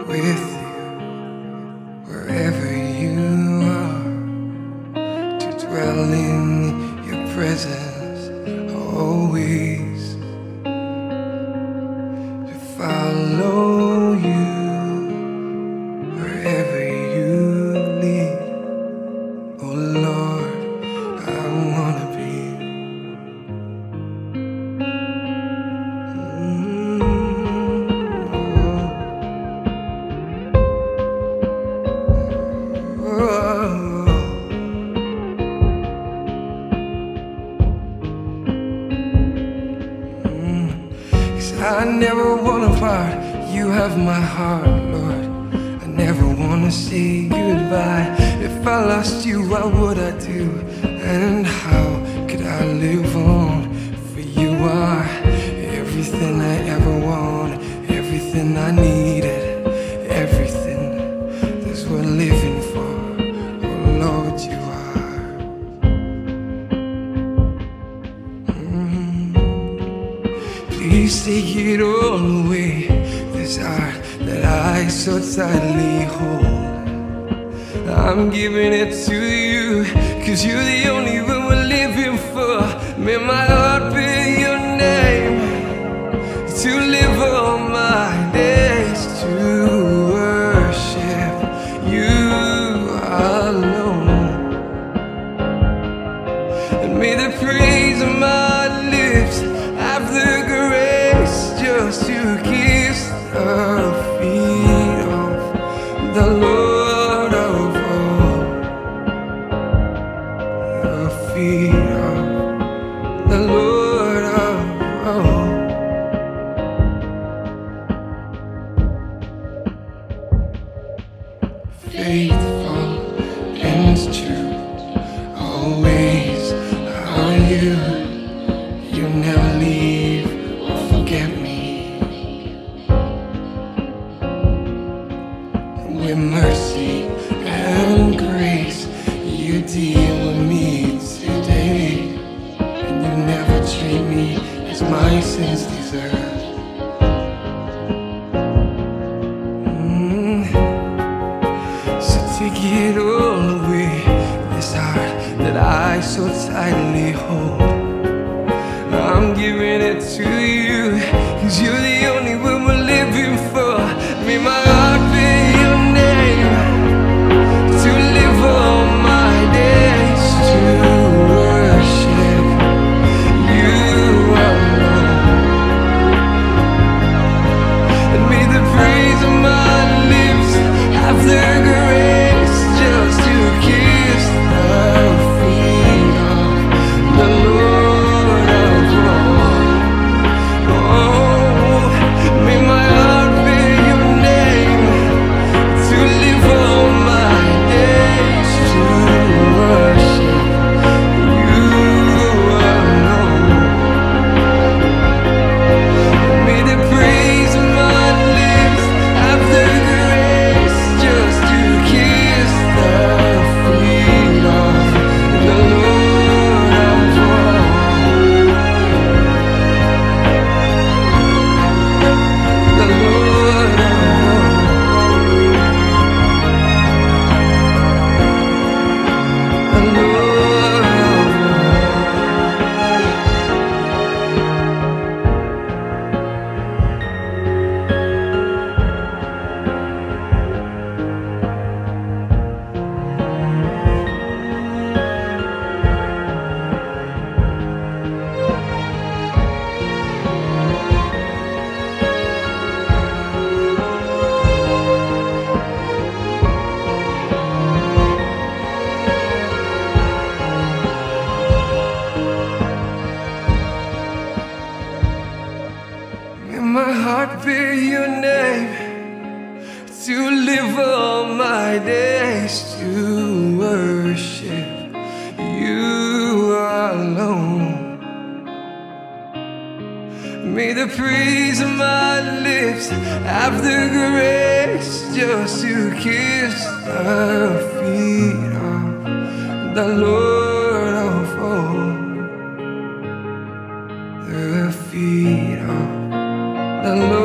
with you wherever you are, to dwell in your presence always, to follow you wherever you lead. Oh Lord, I wanna be. I never wanna part, you have my heart, Lord. I never wanna say goodbye. If I lost you, what would I do? And how could I live on? For you are everything I ever wanted, everything I needed, everything that's worth living for. Oh Lord, you are. Please take it all away, this heart that I so tightly hold. I'm giving it to you, 'cause you're the only one we're living for. May my heart be your name, to live all my days, to worship you alone. And may the praise of my lips have the grace just to kiss the feet of the Lord of all, the feet of the Lord of all. Faithful and true, always are you. You never leave or forget me. With mercy and grace, you deal with me today, and you never treat me as my sins deserve. So take it all away, this heart that I so tightly hold. I'm giving it to you, 'cause you're the only one we're living for. May my heart be your name, to live all my days, to worship you alone. And may the praise of my lips have the grace just to kiss the feet of the Lord of all. Oh, may my heart be your name, to live all my days, to worship you alone. May the praise of my lips have the grace just to kiss the feet of the Lord of all. The Lord of all. The Lord of May my heart be your name, to live all my days, to worship you alone. May the praise of my lips have the grace just to kiss the feet of the Lord of all, the feet of the Lord.